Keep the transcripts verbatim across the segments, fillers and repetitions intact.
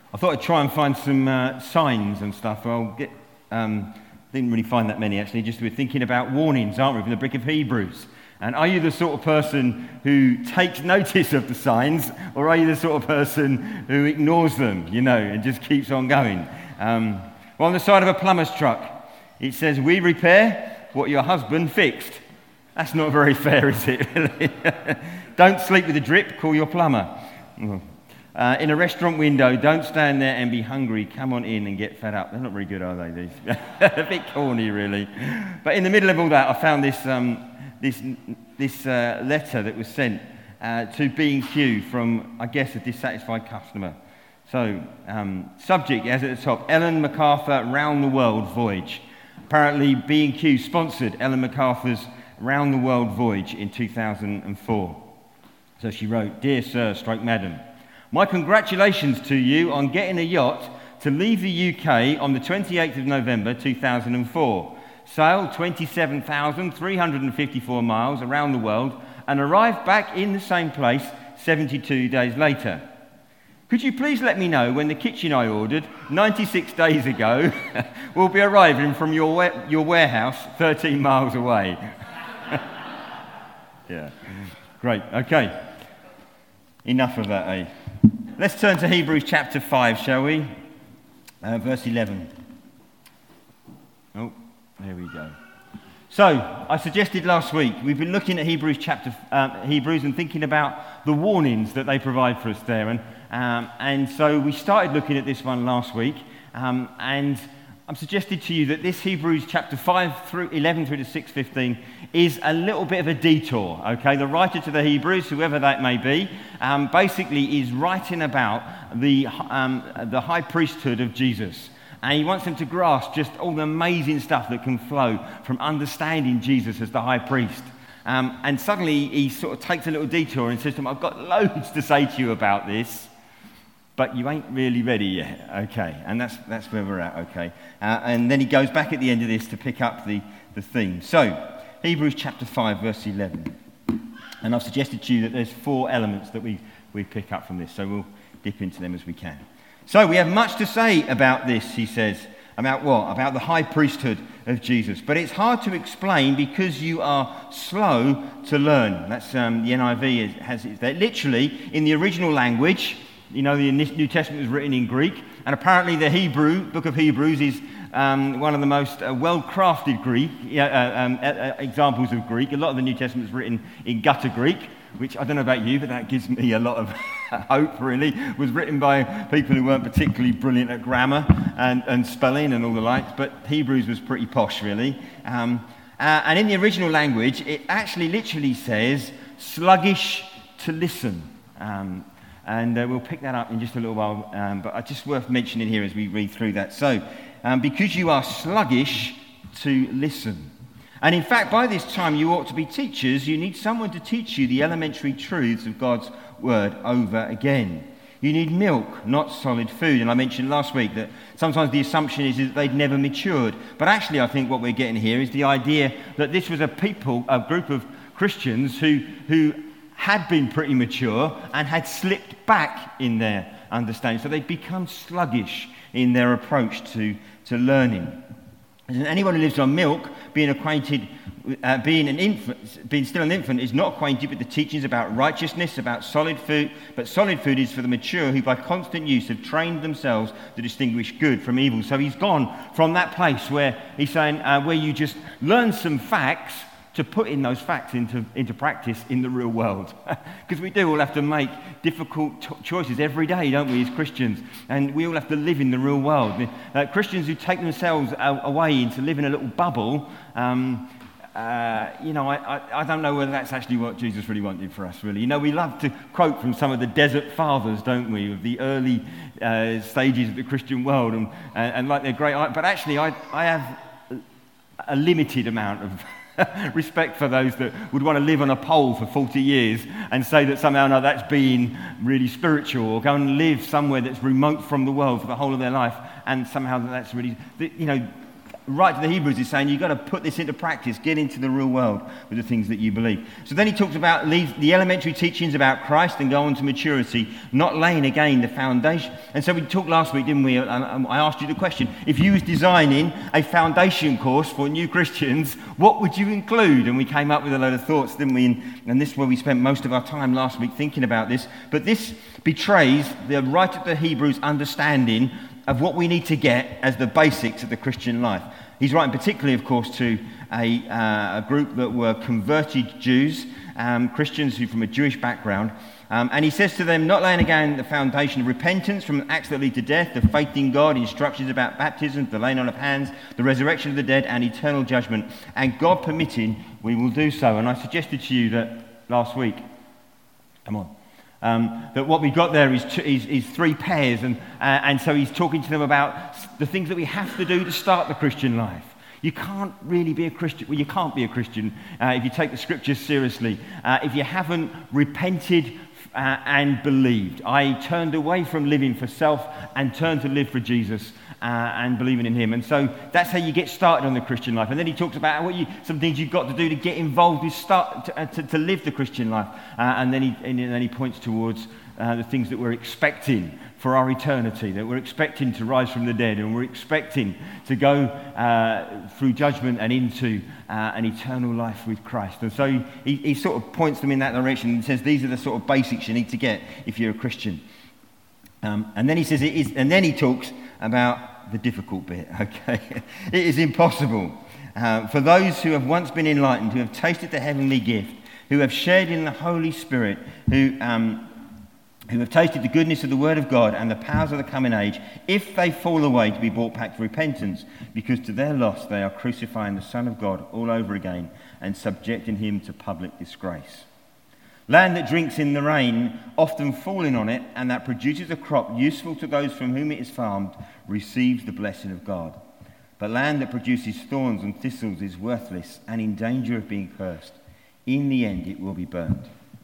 I thought I'd try and find some uh, signs and stuff. I'll get, um, didn't really find that many actually, just we're thinking about warnings, aren't we, from the book of Hebrews. And are you the sort of person who takes notice of the signs, or are you the sort of person who ignores them, you know, and just keeps on going? Um, well, on the side of a plumber's truck, it says, "We repair what your husband fixed." That's not very fair, is it, really? Don't sleep with a drip, call your plumber. Uh, in a restaurant window, don't stand there and be hungry. Come on in and get fed up. They're not very good, are they, these? A bit corny, really. But in the middle of all that, I found this um, this this uh, letter that was sent uh, to B and Q from, I guess, a dissatisfied customer. So, um, subject, as at the top, Ellen MacArthur Round the World Voyage. Apparently, B and Q sponsored Ellen MacArthur's Round the World Voyage in two thousand four. So she wrote, "Dear Sir, stroke Madam, my congratulations to you on getting a yacht to leave the U K on the twenty-eighth of November two thousand four, sail twenty-seven thousand three hundred fifty-four miles around the world, and arrive back in the same place seventy-two days later. Could you please let me know when the kitchen I ordered ninety-six days ago will be arriving from your wa- your warehouse thirteen miles away?" Yeah, great, okay. Enough of that, eh? Let's turn to Hebrews chapter five, shall we? Uh, verse eleven. Oh, there we go. So, I suggested last week, we've been looking at Hebrews chapter um, Hebrews and thinking about the warnings that they provide for us there. And, um, and so we started looking at this one last week. Um, and I'm suggested to you that this Hebrews chapter five through eleven through to six fifteen is a little bit of a detour, okay? The writer to the Hebrews, whoever that may be, um, basically is writing about the, um, the high priesthood of Jesus. And he wants them to grasp just all the amazing stuff that can flow from understanding Jesus as the high priest. Um, and suddenly he sort of takes a little detour and says to them, "I've got loads to say to you about this, but you ain't really ready yet." Okay, and that's that's where we're at, okay. Uh, and then he goes back at the end of this to pick up the, the theme. So, Hebrews chapter five, verse eleven. And I've suggested to you that there's four elements that we, we pick up from this, so we'll dip into them as we can. So, we have much to say about this, he says. About what? About the high priesthood of Jesus. But it's hard to explain because you are slow to learn. That's um, the N I V has it there. Literally, in the original language, you know, the New Testament was written in Greek, and apparently the Hebrew, book of Hebrews, is um, one of the most uh, well-crafted Greek uh, um, uh, examples of Greek. A lot of the New Testament is written in gutter Greek, which I don't know about you, but that gives me a lot of hope, really. It was written by people who weren't particularly brilliant at grammar and, and spelling and all the like, but Hebrews was pretty posh, really. Um, uh, and in the original language, it actually literally says, sluggish to listen. Um, and uh, we'll pick that up in just a little while, um, but it's just worth mentioning here as we read through that. So, um, because you are sluggish to listen. And in fact, by this time, you ought to be teachers. You need someone to teach you the elementary truths of God's word over again. You need milk, not solid food. And I mentioned last week that sometimes the assumption is that they'd never matured. But actually, I think what we're getting here is the idea that this was a people, a group of Christians who, who had been pretty mature and had slipped back in their understanding. So they'd become sluggish in their approach to, to learning. And anyone who lives on milk, being acquainted, uh, being an infant, being still an infant, is not acquainted with the teachings about righteousness, about solid food. But solid food is for the mature, who by constant use have trained themselves to distinguish good from evil. So he's gone from that place where he's saying, uh, where you just learn some facts, to putting those facts into, into practice in the real world. Because we do all have to make difficult t- choices every day, don't we, as Christians? And we all have to live in the real world. Uh, Christians who take themselves a- away into living a little bubble, um, uh, you know, I, I, I don't know whether that's actually what Jesus really wanted for us, really. You know, we love to quote from some of the desert fathers, don't we, of the early uh, stages of the Christian world, and, and, and like they're great. But actually, I, I have a limited amount of respect for those that would want to live on a pole for forty years and say that somehow no, that's being really spiritual, or go and live somewhere that's remote from the world for the whole of their life, and somehow that's really, you know, right to the Hebrews, he's saying you've got to put this into practice, get into the real world with the things that you believe. So then he talks about leave the elementary teachings about Christ and go on to maturity, not laying again the foundation. And so we talked last week, didn't we? And I asked you the question, if you was designing a foundation course for new Christians, what would you include? And we came up with a load of thoughts, didn't we? And, and this is where we spent most of our time last week thinking about this. But this betrays the writer of the Hebrews understanding of what we need to get as the basics of the Christian life. He's writing particularly, of course, to a, uh, a group that were converted Jews, um, Christians who from a Jewish background. Um, and he says to them, not laying again the foundation of repentance from acts that lead to death, the faith in God, instructions about baptism, the laying on of hands, the resurrection of the dead, and eternal judgment. And God permitting, we will do so. And I suggested to you that last week, come on, Um, that what we've got there is, two, is, is three pairs, and, uh, and so he's talking to them about the things that we have to do to start the Christian life. You can't really be a Christian, well, you can't be a Christian uh, if you take the scriptures seriously, uh, if you haven't repented uh, and believed. I turned away from living for self and turned to live for Jesus uh, and believing in him. And so that's how you get started on the Christian life. And then he talks about what you, some things you've got to do to get involved with start to, uh, to, to live the Christian life. Uh, and, then he, and then he points towards uh, the things that we're expecting for our eternity, that we're expecting to rise from the dead, and we're expecting to go uh, through judgment and into uh, an eternal life with Christ. And so he, he sort of points them in that direction and says these are the sort of basics you need to get if you're a Christian. Um, and then he says it is, and then he talks about the difficult bit. Okay, it is impossible uh, for those who have once been enlightened, who have tasted the heavenly gift, who have shared in the Holy Spirit, who um, who have tasted the goodness of the Word of God and the powers of the coming age, if they fall away, to be brought back to repentance, because to their loss they are crucifying the Son of God all over again and subjecting him to public disgrace. Land that drinks in the rain, often falling on it, and that produces a crop useful to those from whom it is farmed, receives the blessing of God. But land that produces thorns and thistles is worthless and in danger of being cursed. In the end it will be burned.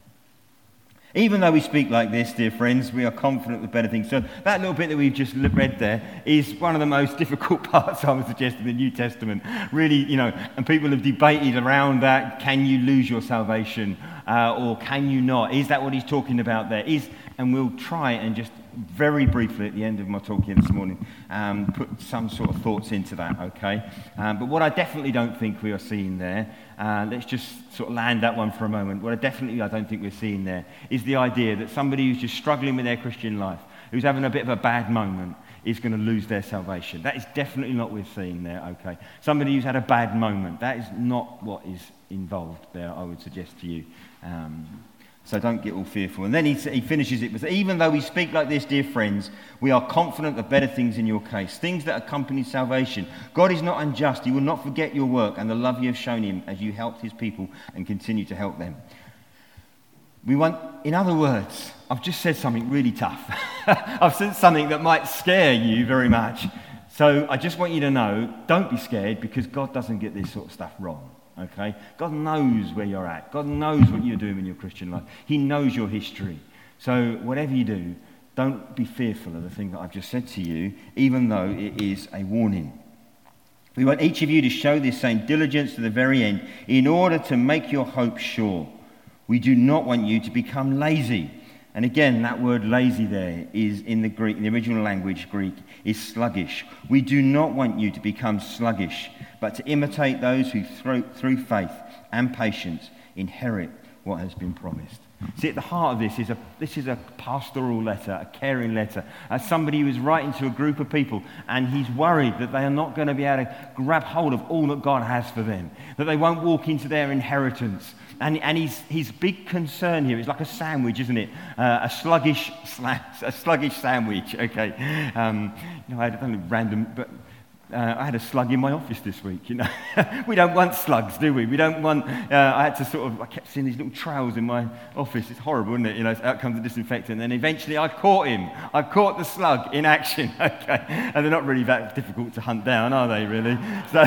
Even though we speak like this, dear friends, we are confident of better things. So that little bit that we've just read there is one of the most difficult parts, I would suggest, in the New Testament. Really, you know, and people have debated around that. Can you lose your salvation uh, or can you not? Is that what he's talking about there? Is, and we'll try and just very briefly at the end of my talk here this morning um, put some sort of thoughts into that, okay? Um, but what I definitely don't think we are seeing there, uh, let's just sort of land that one for a moment. What I definitely I don't think we're seeing there is the idea that somebody who's just struggling with their Christian life, who's having a bit of a bad moment, is going to lose their salvation. That is definitely not what we're seeing there, okay? Somebody who's had a bad moment, that is not what is involved there, I would suggest to you. Um, So don't get all fearful. And then he, he finishes it with, even though we speak like this, dear friends, we are confident of better things in your case, things that accompany salvation. God is not unjust. He will not forget your work and the love you have shown him as you helped his people and continue to help them. We want, in other words, I've just said something really tough. I've said something that might scare you very much. So I just want you to know, don't be scared, because God doesn't get this sort of stuff wrong. Okay? God knows where you're at. God knows what you're doing in your Christian life. He knows your history. So whatever you do, don't be fearful of the thing that I've just said to you, even though it is a warning. We want each of you to show this same diligence to the very end in order to make your hope sure. We do not want you to become lazy. And again, that word lazy there is in the Greek, in the original language, Greek, is sluggish. We do not want you to become sluggish, but to imitate those who through, through faith and patience inherit what has been promised. See, at the heart of this is a this is a pastoral letter, a caring letter. As somebody who is writing to a group of people, and he's worried that they are not going to be able to grab hold of all that God has for them, that they won't walk into their inheritance. And, and his, his big concern here is like a sandwich, isn't it? Uh, a sluggish a sluggish sandwich, okay. Um, you know, I don't know, random, but uh, I had a slug in my office this week, you know. We don't want slugs, do we? We don't want, uh, I had to sort of, I kept seeing these little trails in my office. It's horrible, isn't it? You know, out comes the disinfectant. And then eventually I caught him. I caught the slug in action, okay. And they're not really that difficult to hunt down, are they, really? So,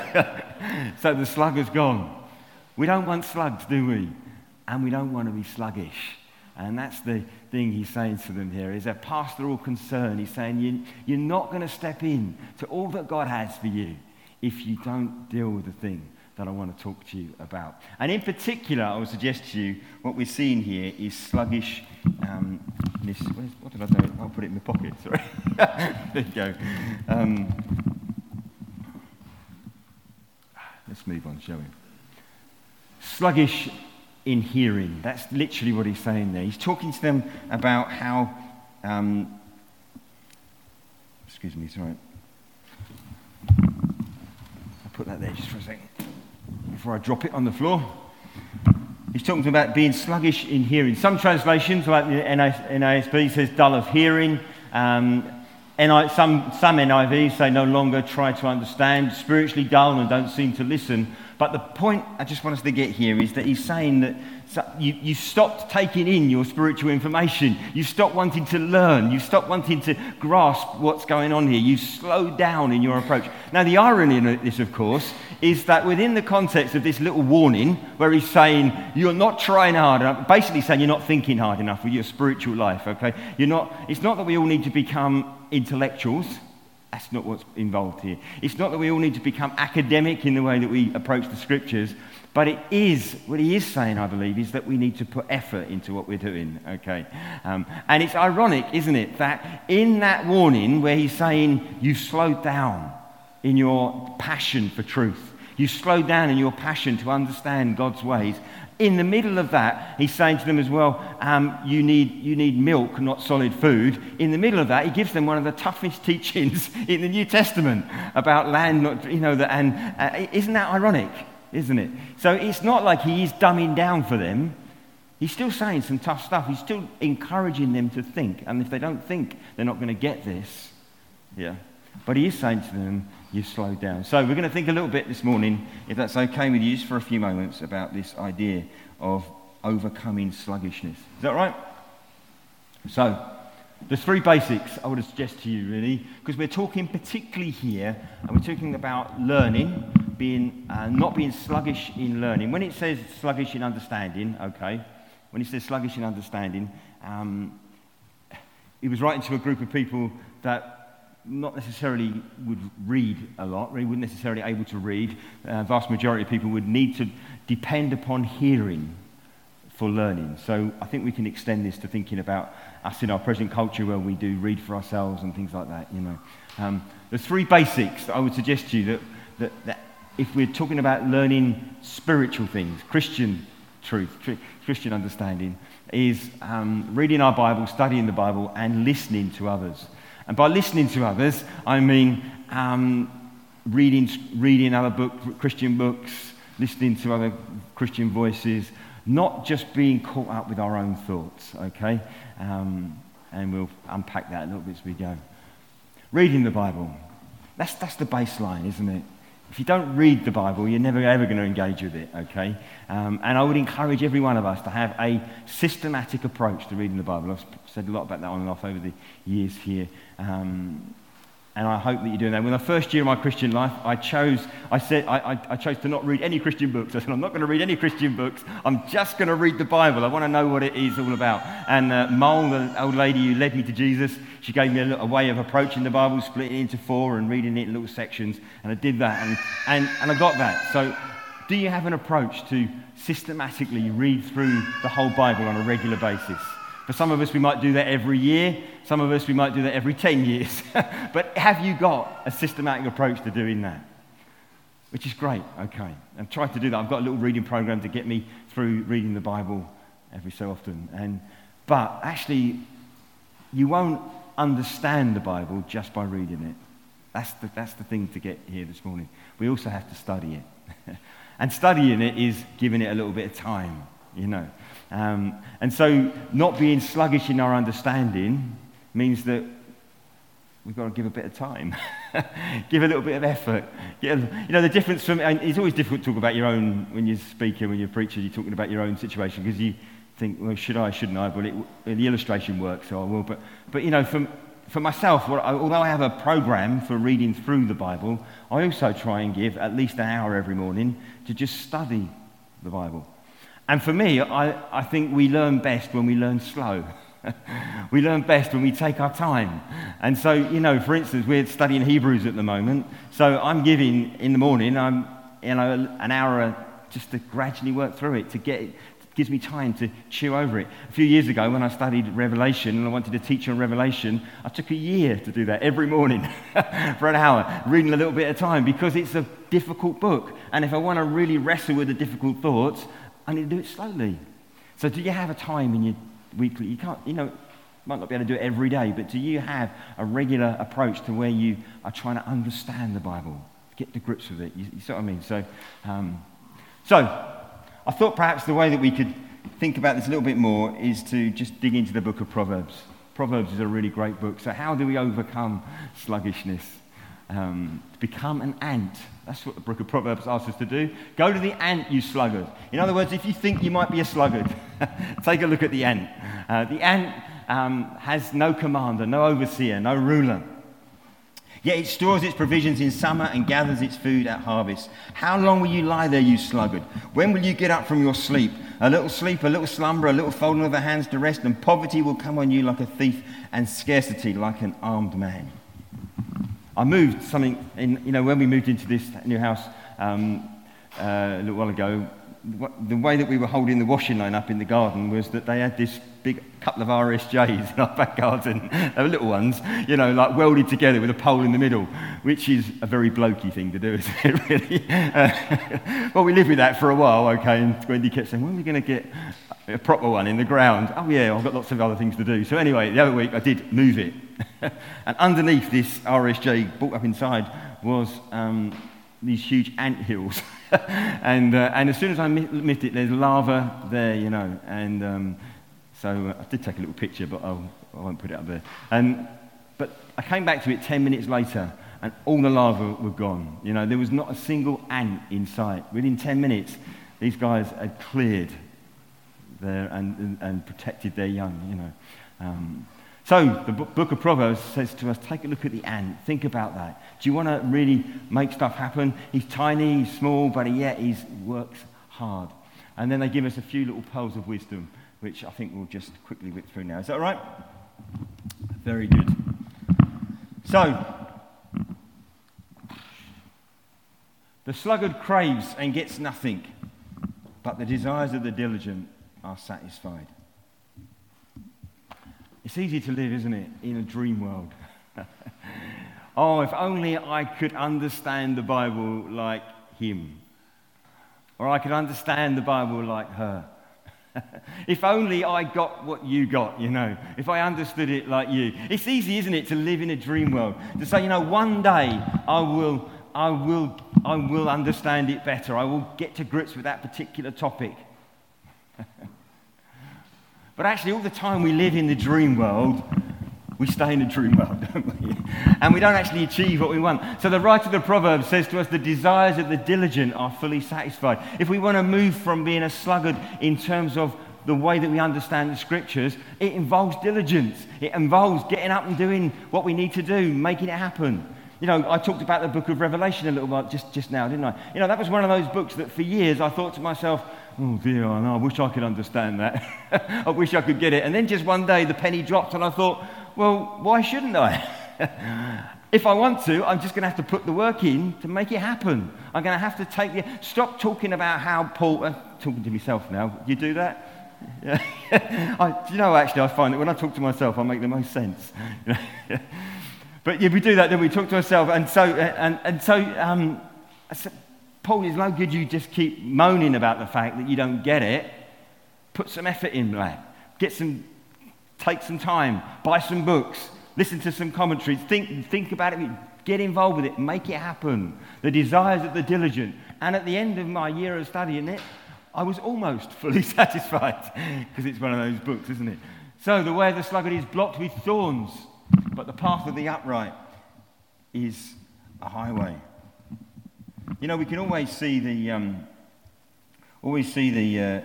so the slug has gone. We don't want slugs, do we? And we don't want to be sluggish. And that's the thing he's saying to them here, is a pastoral concern. He's saying you, you're not going to step in to all that God has for you if you don't deal with the thing that I want to talk to you about. And in particular, I would suggest to you what we're seeing here is sluggish. Um, this, what did I do? I'll put it in my pocket, sorry. There you go. Um, let's move on, shall we? Sluggish in hearing. That's literally what he's saying there. He's talking to them about how, um, excuse me, sorry. I'll put that there just for a second before I drop it on the floor. He's talking about being sluggish in hearing. Some translations, like the N A S B, says dull of hearing. Um, some, some N I Vs say no longer try to understand, spiritually dull and don't seem to listen. But the point I just want us to get here is that he's saying that you, you stopped taking in your spiritual information. You stopped wanting to learn. You stopped wanting to grasp what's going on here. You slowed down in your approach. Now, the irony in this, of course, is that within the context of this little warning, where he's saying you're not trying hard enough, basically saying you're not thinking hard enough with your spiritual life, okay? You're not. It's not that we all need to become intellectuals. That's not what's involved here. It's not that we all need to become academic in the way that we approach the scriptures, but it is, what he is saying, I believe, is that we need to put effort into what we're doing, okay? Um, and it's ironic, isn't it, that in that warning where he's saying you slowed down in your passion for truth, you slowed down in your passion to understand God's ways, in the middle of that, he's saying to them as well, um, you need you need milk, not solid food. In the middle of that, he gives them one of the toughest teachings in the New Testament about land, not, you know, the, and uh, isn't that ironic, isn't it? So it's not like he is dumbing down for them. He's still saying some tough stuff. He's still encouraging them to think. And if they don't think, they're not going to get this. Yeah. But he is saying to them, you've slowed down. So we're going to think a little bit this morning, if that's okay with you, just for a few moments, about this idea of overcoming sluggishness. Is that right? So, the three basics I would suggest to you, really, because we're talking particularly here, and we're talking about learning, being uh, not being sluggish in learning. When it says sluggish in understanding, okay, when it says sluggish in understanding, um, he was writing to a group of people that not necessarily would read a lot, really weren't necessarily able to read. Uh, vast majority of people would need to depend upon hearing for learning. So I think we can extend this to thinking about us in our present culture where we do read for ourselves and things like that, you know. Um, the three basics that I would suggest to you that, that, that if we're talking about learning spiritual things, Christian truth, Christian understanding, is um, reading our Bible, studying the Bible, and listening to others. And by listening to others, I mean um, reading, reading other book, Christian books, listening to other Christian voices, not just being caught up with our own thoughts, okay? Um, and we'll unpack that a little bit as we go. Reading the Bible, that's, that's the baseline, isn't it? If you don't read the Bible, you're never ever going to engage with it, okay? Um, and I would encourage every one of us to have a systematic approach to reading the Bible. I've said a lot about that on and off over the years here. Um, and I hope that you're doing that. When the first year of my Christian life, I chose, I said, I, I, I chose to not read any Christian books. I said, I'm not going to read any Christian books. I'm just going to read the Bible. I want to know what it is all about. And uh, Mole, the old lady who led me to Jesus, she gave me a, a way of approaching the Bible, splitting it into four and reading it in little sections. And I did that, and, and, and I got that. So do you have an approach to systematically read through the whole Bible on a regular basis? For some of us, we might do that every year. Some of us, we might do that every ten years. But have you got a systematic approach to doing that? Which is great, okay. And try to do that. I've got a little reading program to get me through reading the Bible every so often. And But actually, you won't understand the Bible just by reading it. That's the, that's the thing to get here this morning. We also have to study it. And studying it is giving it a little bit of time, you know. Um, and so not being sluggish in our understanding means that we've got to give a bit of time. Give a little bit of effort. Get a, you know, the difference from, and it's always difficult to talk about your own, when you're speaking, when you're preaching, you're talking about your own situation, because you think, well, should I, shouldn't I? But it, the illustration works, so I will. But, but you know, for, for myself, what I, although I have a program for reading through the Bible, I also try and give at least an hour every morning to just study the Bible. And for me, I, I think we learn best when we learn slow. We learn best when we take our time. And so, you know, for instance, we're studying Hebrews at the moment. So I'm giving, in the morning, I'm, you know, an hour just to gradually work through it, to get it. Gives me time to chew over it. A few years ago when I studied Revelation and I wanted to teach on Revelation, I took a year to do that every morning for an hour, reading a little bit at a time, because it's a difficult book. And if I want to really wrestle with the difficult thoughts, I need to do it slowly. So do you have a time in your weekly, you can't, you know, might not be able to do it every day, but do you have a regular approach to where you are trying to understand the Bible, get to grips with it? You, you see what I mean? So, um, so, I thought perhaps the way that we could think about this a little bit more is to just dig into the book of Proverbs. Proverbs is a really great book. So how do we overcome sluggishness? Um, to become an ant. That's what the book of Proverbs asks us to do. Go to the ant, you sluggard. In other words, if you think you might be a sluggard, take a look at the ant. Uh, the ant um, has no commander, no overseer, no ruler. Yet it stores its provisions in summer and gathers its food at harvest. How long will you lie there, you sluggard? When will you get up from your sleep? A little sleep, a little slumber, a little folding of the hands to rest, and poverty will come on you like a thief, and scarcity like an armed man. I moved something, in, you know, when we moved into this new house um, uh, a little while ago, the way that we were holding the washing line up in the garden was that they had this big couple of R S Js in our back garden. They were little ones, you know, like welded together with a pole in the middle, which is a very blokey thing to do, isn't it, really? Uh, well, we lived with that for a while, okay, and Wendy kept saying, when are we going to get a proper one in the ground? Oh, yeah, I've got lots of other things to do. So anyway, the other week I did move it. And underneath this R S J, brought up inside, was um, these huge ant hills. and uh, and as soon as I lift it, there's lava there, you know. And um, so uh, I did take a little picture, but I'll, I won't put it up there. And but I came back to it ten minutes later, and all the lava were gone. You know, there was not a single ant in sight. Within ten minutes, these guys had cleared there and and, and protected their young. You know. Um, So the book of Proverbs says to us, take a look at the ant. Think about that. Do you want to really make stuff happen? He's tiny, he's small, but yet he works hard. And then they give us a few little pearls of wisdom, which I think we'll just quickly whip through now. Is that all right? Very good. So, the sluggard craves and gets nothing, but the desires of the diligent are satisfied. It's easy to live, isn't it, in a dream world. Oh, if only I could understand the Bible like him. Or I could understand the Bible like her. If only I got what you got, you know. If I understood it like you. It's easy, isn't it, to live in a dream world. To say, you know, one day I will, I will, I will understand it better. I will get to grips with that particular topic. But actually, all the time we live in the dream world, we stay in the dream world, don't we? And we don't actually achieve what we want. So the writer of the Proverbs says to us, the desires of the diligent are fully satisfied. If we want to move from being a sluggard in terms of the way that we understand the Scriptures, it involves diligence. It involves getting up and doing what we need to do, making it happen. You know, I talked about the book of Revelation a little while just, just now, didn't I? You know, that was one of those books that for years I thought to myself, oh dear, I know, I wish I could understand that. I wish I could get it. And then just one day the penny dropped and I thought, well, why shouldn't I? If I want to, I'm just going to have to put the work in to make it happen. I'm going to have to take the... Stop talking about how Paul... Uh, talking to myself now. You do that? Yeah. I, you know, actually, I find that when I talk to myself, I make the most sense. But if we do that, then we talk to ourselves. And so, and, and so um, Paul, it's no good you just keep moaning about the fact that you don't get it. Put some effort in, lad. Get some, take some time. Buy some books. Listen to some commentaries. Think, think about it. Get involved with it. Make it happen. The desires of the diligent. And at the end of my year of studying it, I was almost fully satisfied because it's one of those books, isn't it? So the way of the sluggard is blocked with thorns, but the path of the upright is a highway. You know, we can always see the um, always see the uh,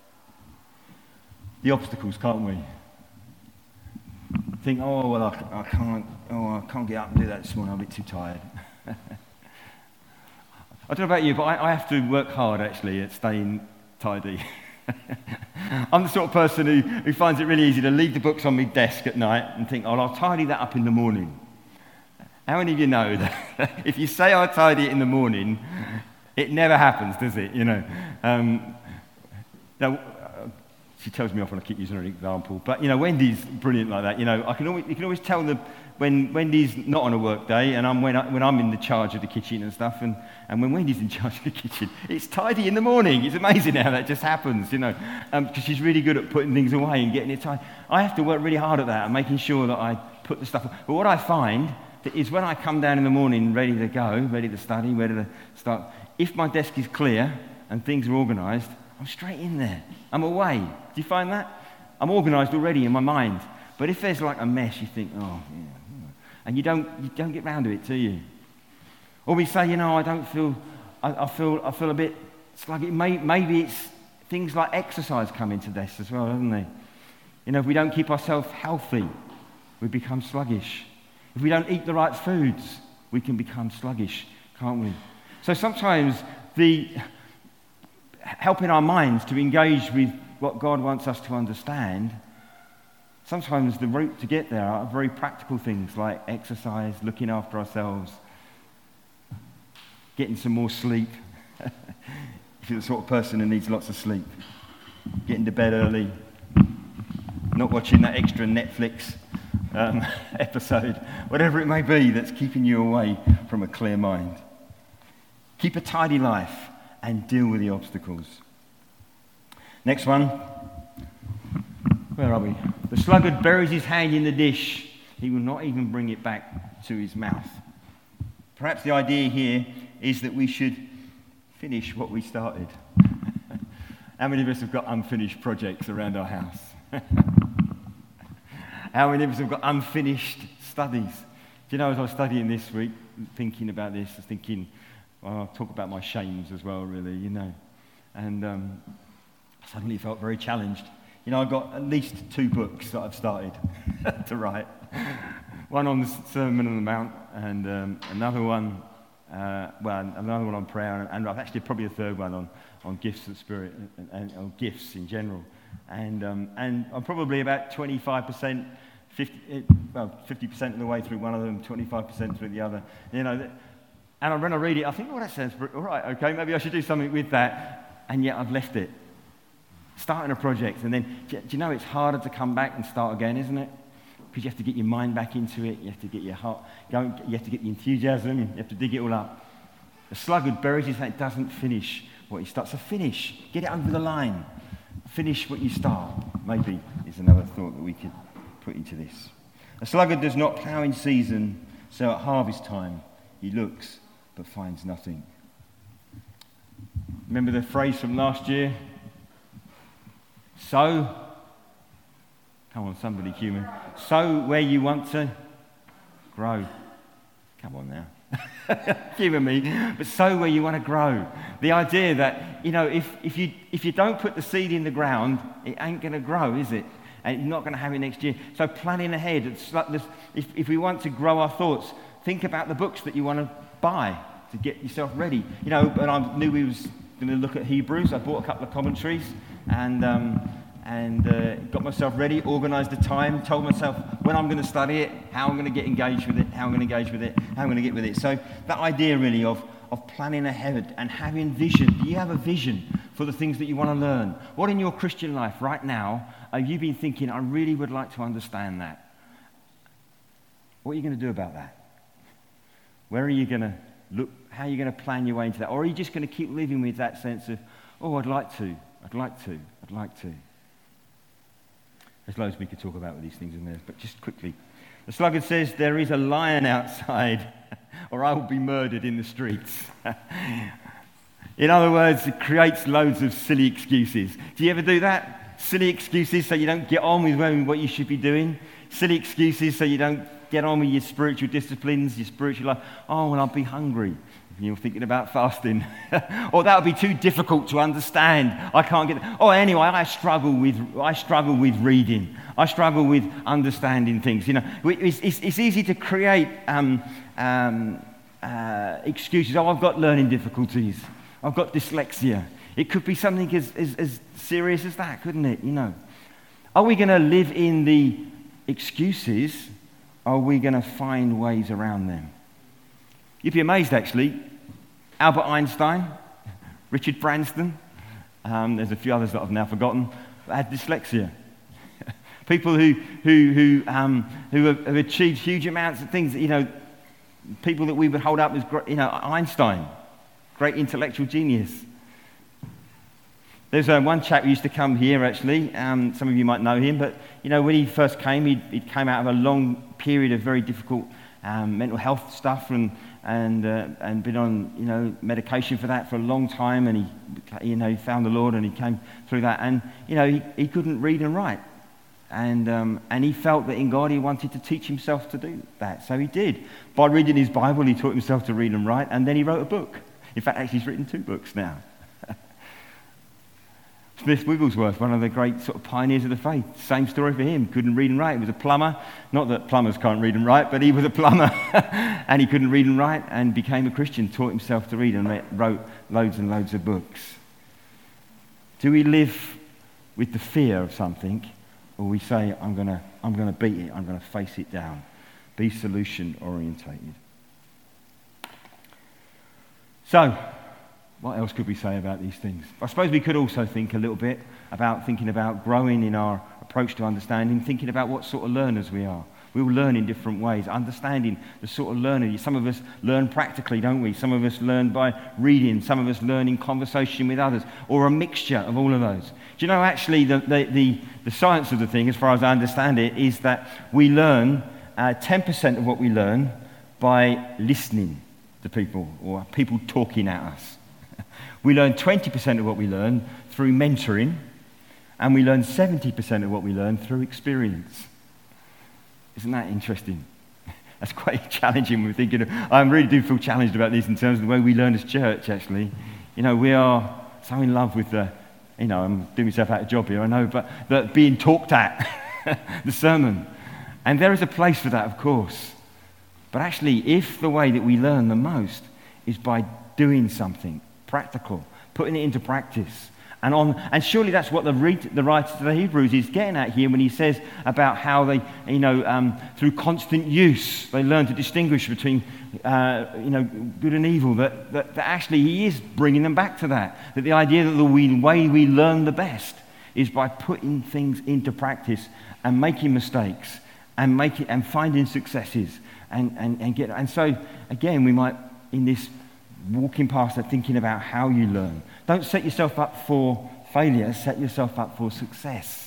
the obstacles, can't we? Think, oh well, I, I can't, oh I can't get up and do that this morning. I'm a bit too tired. I don't know about you, but I, I have to work hard actually at staying tidy. I'm the sort of person who, who finds it really easy to leave the books on my desk at night and think, oh, I'll tidy that up in the morning. How many of you know that if you say I'll tidy it in the morning, it never happens, does it? You know. Um, now, uh, she tells me off when I keep using her example, but you know, Wendy's brilliant like that. You know, I can always, you can always tell the when Wendy's not on a work day, and I'm when, I, when I'm in the charge of the kitchen and stuff, and, and when Wendy's in charge of the kitchen, it's tidy in the morning. It's amazing how that just happens, you know, because um, she's really good at putting things away and getting it tidy. I have to work really hard at that and making sure that I put the stuff. But what I find is when I come down in the morning ready to go, ready to study, ready to start, if my desk is clear and things are organised, I'm straight in there. I'm away. Do you find that? I'm organised already in my mind. But if there's like a mess, you think, oh, yeah. And you don't, you don't get round to it, do you? Or we say, you know, I don't feel, I, I feel, I feel a bit sluggish. May, maybe it's things like exercise come into this as well, doesn't they? You know, if we don't keep ourselves healthy, we become sluggish. If we don't eat the right foods, we can become sluggish, can't we? So sometimes the helping our minds to engage with what God wants us to understand, sometimes the route to get there are very practical things like exercise, looking after ourselves, getting some more sleep. If you're the sort of person who needs lots of sleep, getting to bed early, not watching that extra Netflix um, episode, whatever it may be that's keeping you away from a clear mind. Keep a tidy life and deal with the obstacles. Next one. Where are we? The sluggard buries his hand in the dish. He will not even bring it back to his mouth. Perhaps the idea here is that we should finish what we started. How many of us have got unfinished projects around our house? How many of us have got unfinished studies? Do you know, as I was studying this week, thinking about this, I was thinking, well, I'll talk about my shames as well, really, you know. And um, I suddenly felt very challenged. You know, I've got at least two books that I've started to write. One on the Sermon on the Mount, and um, another one, uh, well, another one on prayer, and, and actually probably a third one on, on gifts of the Spirit and, and, and on gifts in general. And um, and I'm probably about twenty-five percent, fifty, well, fifty percent of the way through one of them, twenty-five percent through the other. You know, and when I read it, I think, oh, that sounds all right. Okay, maybe I should do something with that. And yet I've left it. Starting a project, and then, do you know, it's harder to come back and start again, isn't it? Because you have to get your mind back into it, you have to get your heart going, you have to get the enthusiasm, you have to dig it all up. The sluggard buries his hand, doesn't finish what he starts. So finish, get it over the line. Finish what you start, maybe, is another thought that we could put into this. A sluggard does not plough in season, so at harvest time he looks but finds nothing. Remember the phrase from last year? So, come on, somebody human. So where you want to grow. Come on now. Humour me. But so where you want to grow. The idea that, you know, if, if you if you don't put the seed in the ground, it ain't going to grow, is it? And you're not going to have it next year. So planning ahead. It's like this, if, if we want to grow our thoughts, think about the books that you want to buy to get yourself ready. You know, and I knew we was going to look at Hebrews. I bought a couple of commentaries and um, and uh, got myself ready, organised the time, told myself when I'm going to study it, how I'm going to get engaged with it, how I'm going to engage with it, how I'm going to get with it. So that idea really of, of planning ahead and having vision. Do you have a vision for the things that you want to learn? What in your Christian life right now have you been thinking, I really would like to understand that? What are you going to do about that? Where are you going to look? How are you going to plan your way into that? Or are you just going to keep living with that sense of, oh, I'd like to, I'd like to, I'd like to. There's loads we could talk about with these things in there, but just quickly. The sluggard says, there is a lion outside, or I will be murdered in the streets. In other words, it creates loads of silly excuses. Do you ever do that? Silly excuses so you don't get on with what you should be doing. Silly excuses so you don't get on with your spiritual disciplines, your spiritual life. Oh, well, I'll be hungry. You're thinking about fasting. Or that would be too difficult to understand. I can't get it. Oh, anyway, I struggle with I struggle with reading. I struggle with understanding things. You know, it's, it's, it's easy to create um, um, uh, excuses. Oh, I've got learning difficulties. I've got dyslexia. It could be something as, as, as serious as that, couldn't it? You know. Are we going to live in the excuses? Or are we going to find ways around them? You'd be amazed, actually. Albert Einstein, Richard Branson, um, there's a few others that I've now forgotten, had dyslexia. People who who who um, who have, have achieved huge amounts of things. You know, people that we would hold up as, you know, Einstein, great intellectual genius. There's uh, one chap who used to come here, actually. Um, some of you might know him, but you know, when he first came, he he came out of a long period of very difficult um, mental health stuff, and and uh, and been on, you know, medication for that for a long time. And he, you know, he found the Lord, and he came through that. And you know, he, he couldn't read and write. And um, and he felt that in God he wanted to teach himself to do that. So he did. By reading his Bible, he taught himself to read and write, and then he wrote a book. In fact, actually he's written two books now. Smith Wigglesworth, one of the great sort of pioneers of the faith. Same story for him. Couldn't read and write. He was a plumber. Not that plumbers can't read and write, but he was a plumber. And he couldn't read and write and became a Christian, taught himself to read, and wrote loads and loads of books. Do we live with the fear of something? Or we say, I'm going to I'm going to beat it, I'm going to face it down. Be solution orientated. So, what else could we say about these things? I suppose we could also think a little bit about thinking about growing in our approach to understanding, thinking about what sort of learners we are. We all learn in different ways, understanding the sort of learner. Some of us learn practically, don't we? Some of us learn by reading, some of us learn in conversation with others, or a mixture of all of those. Do you know, actually, the, the, the, the science of the thing, as far as I understand it, is that we learn uh, ten percent of what we learn by listening to people, or people talking at us. We learn twenty percent of what we learn through mentoring, and we learn seventy percent of what we learn through experience. Isn't that interesting? That's quite challenging when we're thinking of, I really do feel challenged about this in terms of the way we learn as church, actually. You know, we are so in love with the, you know, I'm doing myself out of job here, I know, but the being talked at, the sermon. And there is a place for that, of course. But actually, if the way that we learn the most is by doing something practical, putting it into practice, And on, and surely that's what the, read, the writer to the Hebrews is getting at here when he says about how they, you know, um, through constant use, they learn to distinguish between, uh, you know, good and evil. That, that, that actually he is bringing them back to that. That the idea that the way we learn the best is by putting things into practice and making mistakes and making and finding successes and and and get. And so again, we might in this walking past that, thinking about how you learn. Don't set yourself up for failure, set yourself up for success.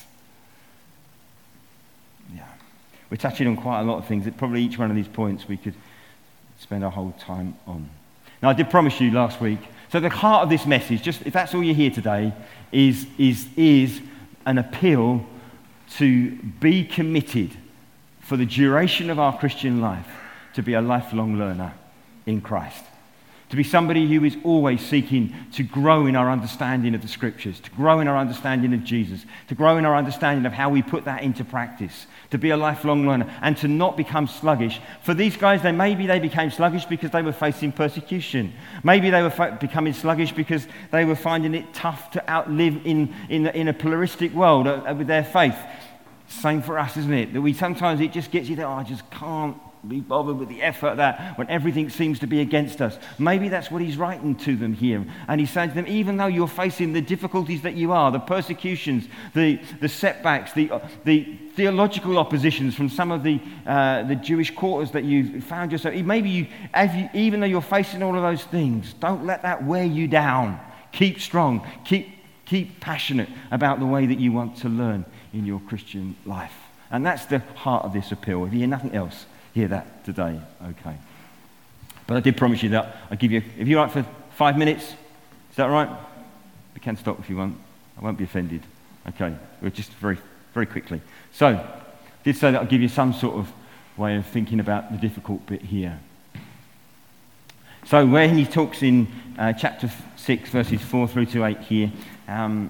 Yeah. We're touching on quite a lot of things. That probably each one of these points we could spend our whole time on. Now, I did promise you last week, so the heart of this message, just if that's all you hear today, is, is, is an appeal to be committed for the duration of our Christian life to be a lifelong learner in Christ. To be somebody who is always seeking to grow in our understanding of the Scriptures, to grow in our understanding of Jesus, to grow in our understanding of how we put that into practice, to be a lifelong learner, and to not become sluggish. For these guys, they maybe they became sluggish because they were facing persecution. Maybe they were fa- becoming sluggish because they were finding it tough to outlive in, in, in a pluralistic world uh, with their faith. Same for us, isn't it? That we sometimes it just gets you there, oh, I just can't be bothered with the effort of that when everything seems to be against us. Maybe that's what he's writing to them here. And he's saying to them, even though you're facing the difficulties that you are, the persecutions, the, the setbacks, the, the theological oppositions from some of the, uh, the Jewish quarters that you've found yourself, maybe you, you, even though you're facing all of those things, don't let that wear you down. Keep strong. Keep, keep passionate about the way that you want to learn in your Christian life. And that's the heart of this appeal. If you hear nothing else, hear that today, okay. But I did promise you that I'll give you, if you're right for five minutes, is that right? We can stop if you want. I won't be offended. Okay, we'll just very, very quickly. So, I did say that I'll give you some sort of way of thinking about the difficult bit here. So, where he talks in uh, chapter six, verses four through to eight here, um,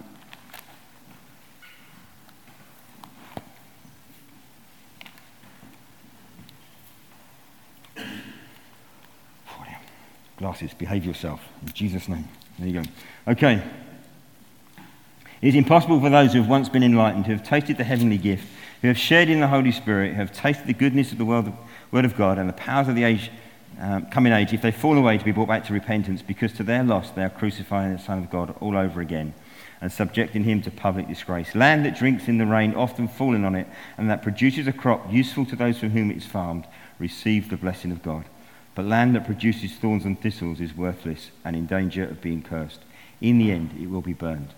glasses, behave yourself. In Jesus' name. There you go. Okay. It is impossible for those who have once been enlightened, who have tasted the heavenly gift, who have shared in the Holy Spirit, who have tasted the goodness of the word of, word of God and the powers of the age, um, coming age, if they fall away, to be brought back to repentance, because to their loss they are crucifying the Son of God all over again and subjecting him to public disgrace. Land that drinks in the rain, often falling on it, and that produces a crop useful to those from whom it is farmed, receive the blessing of God. But land that produces thorns and thistles is worthless and in danger of being cursed. In the end, it will be burned.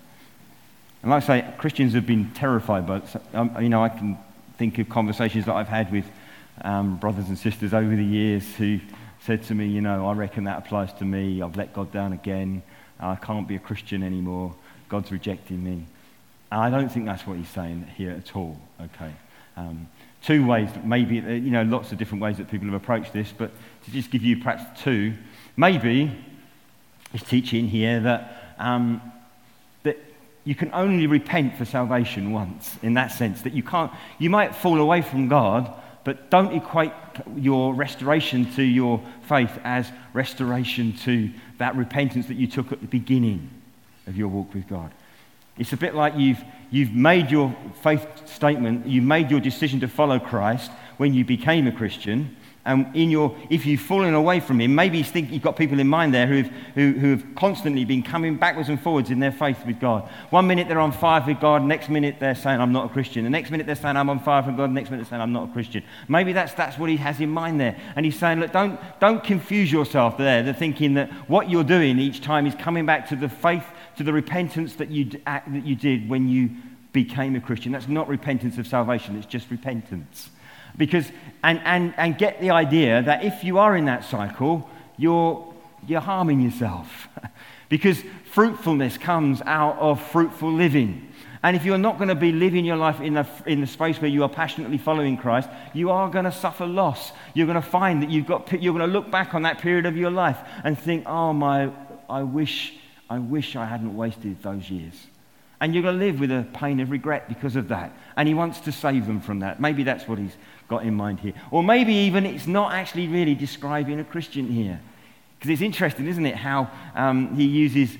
And like I say, Christians have been terrified by it. Um, you know, I can think of conversations that I've had with um, brothers and sisters over the years who said to me, you know, I reckon that applies to me. I've let God down again. I can't be a Christian anymore. God's rejecting me. And I don't think that's what he's saying here at all, okay? Um, two ways, maybe, you know, lots of different ways that people have approached this, but to just give you perhaps two, maybe he's teaching here that um, that you can only repent for salvation once, in that sense, that you can't, you might fall away from God, but don't equate your restoration to your faith as restoration to that repentance that you took at the beginning of your walk with God. It's a bit like you've you've made your faith statement, you made your decision to follow Christ when you became a Christian, and in your if you've fallen away from him, maybe you think you've got people in mind there who've who who have constantly been coming backwards and forwards in their faith with God. One minute they're on fire with God, next minute they're saying I'm not a Christian. The next minute they're saying I'm on fire for God, the next minute they're saying I'm not a Christian. Maybe that's that's what he has in mind there. And he's saying, look, don't don't confuse yourself there. They're thinking that what you're doing each time is coming back to the faith, to the repentance that you that you did when you became a Christian. That's not repentance of salvation, it's just repentance. Because and, and, and get the idea that if you are in that cycle, you're you're harming yourself. Because fruitfulness comes out of fruitful living. And if you're not going to be living your life in the, in the space where you are passionately following Christ, you are going to suffer loss. You're going to find that you've got you're going to look back on that period of your life and think, oh my, I wish I wish I hadn't wasted those years. And you're going to live with a pain of regret because of that. And he wants to save them from that. Maybe that's what he's got in mind here. Or maybe even it's not actually really describing a Christian here. Because it's interesting, isn't it, how um, he uses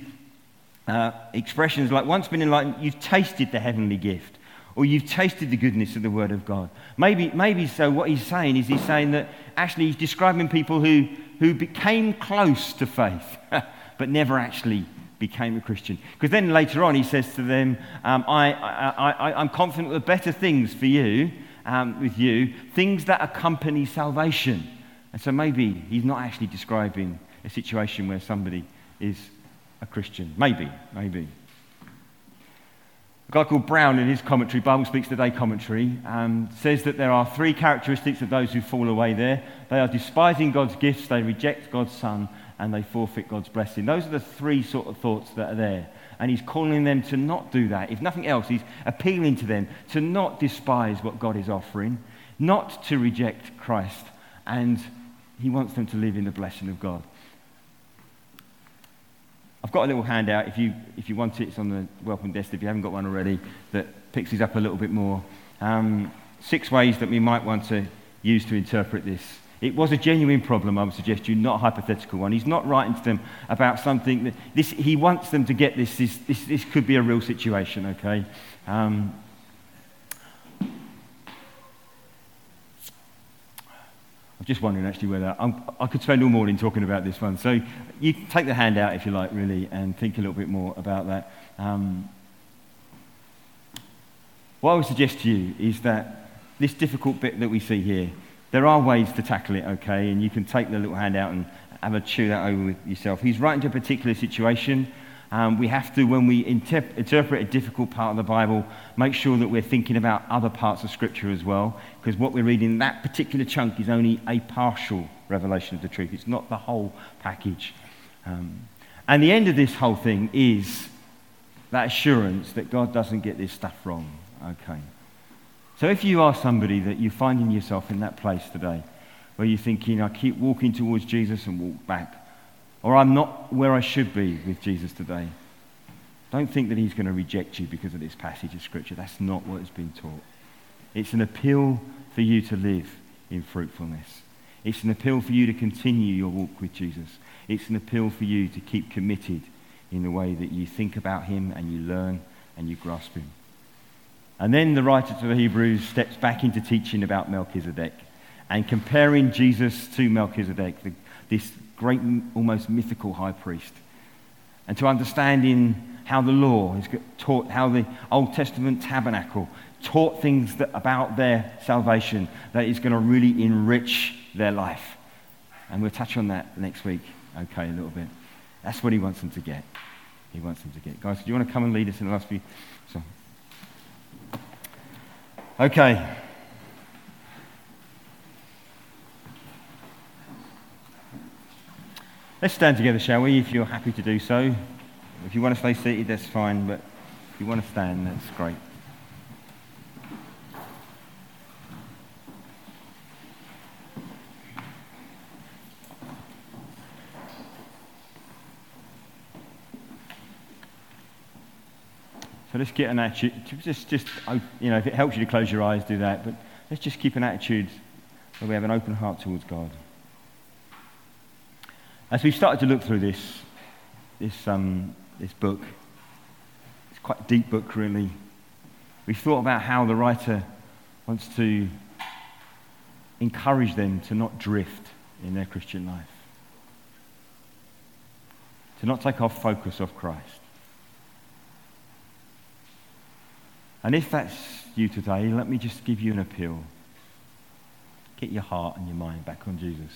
uh, expressions like, once been enlightened, you've tasted the heavenly gift. Or you've tasted the goodness of the Word of God. Maybe maybe so what he's saying is he's saying that actually he's describing people who, who became close to faith, but never actually became a Christian. Because then later on he says to them, um, I, I, I, I'm confident of better things for you, um, with you, things that accompany salvation. And so maybe he's not actually describing a situation where somebody is a Christian. Maybe, maybe. A guy called Brown in his commentary, Bible Speaks Today commentary, um, says that there are three characteristics of those who fall away there. They are despising God's gifts, they reject God's Son, and they forfeit God's blessing. Those are the three sort of thoughts that are there. And he's calling them to not do that. If nothing else, he's appealing to them to not despise what God is offering, not to reject Christ, and he wants them to live in the blessing of God. I've got a little handout, if you if you want it, it's on the welcome desk if you haven't got one already, that picks these up a little bit more. Um, six ways that we might want to use to interpret this. It was a genuine problem, I would suggest to you, not a hypothetical one. He's not writing to them about something that this. He wants them to get this. This, this, this could be a real situation, okay? Um, I'm just wondering actually whether I'm, I could spend all morning talking about this one. So you take the handout if you like, really, and think a little bit more about that. Um, what I would suggest to you is that this difficult bit that we see here, there are ways to tackle it, okay? And you can take the little handout and have a chew that over with yourself. He's writing to a particular situation. Um, we have to, when we inter- interpret a difficult part of the Bible, make sure that we're thinking about other parts of Scripture as well, because what we're reading in that particular chunk is only a partial revelation of the truth. It's not the whole package. Um, and the end of this whole thing is that assurance that God doesn't get this stuff wrong, okay? So if you are somebody that you're finding yourself in that place today, where you're thinking, I keep walking towards Jesus and walk back, or I'm not where I should be with Jesus today, don't think that he's going to reject you because of this passage of Scripture. That's not what has been taught. It's an appeal for you to live in fruitfulness. It's an appeal for you to continue your walk with Jesus. It's an appeal for you to keep committed in the way that you think about him and you learn and you grasp him. And then the writer to the Hebrews steps back into teaching about Melchizedek and comparing Jesus to Melchizedek, the, this great, almost mythical high priest, and to understanding how the law is taught, how the Old Testament tabernacle taught things that, about their salvation that is going to really enrich their life. And we'll touch on that next week, okay, a little bit. That's what he wants them to get. He wants them to get. Guys, do you want to come and lead us in the last few? So. Okay. Let's stand together, shall we, if you're happy to do so. If you want to stay seated, that's fine, but if you want to stand, that's great. So let's get an attitude, just, just, you know, if it helps you to close your eyes, do that, but let's just keep an attitude where we have an open heart towards God. As we've started to look through this, this, um, this book, it's quite a deep book, really. We've thought about how the writer wants to encourage them to not drift in their Christian life, to not take our focus off Christ. And if that's you today, let me just give you an appeal. Get your heart and your mind back on Jesus.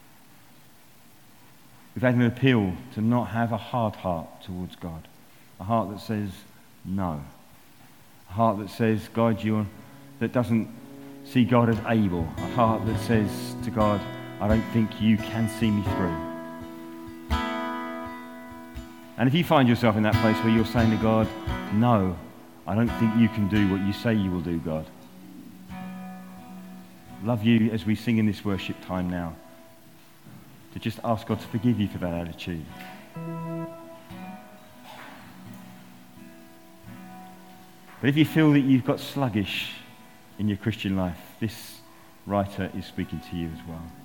We've had an appeal to not have a hard heart towards God. A heart that says no. A heart that says, God, you're, that doesn't see God as able. A heart that says to God, I don't think you can see me through. And if you find yourself in that place where you're saying to God, no, I don't think you can do what you say you will do, God. Love you as we sing in this worship time now, to just ask God to forgive you for that attitude. But if you feel that you've got sluggish in your Christian life, this writer is speaking to you as well.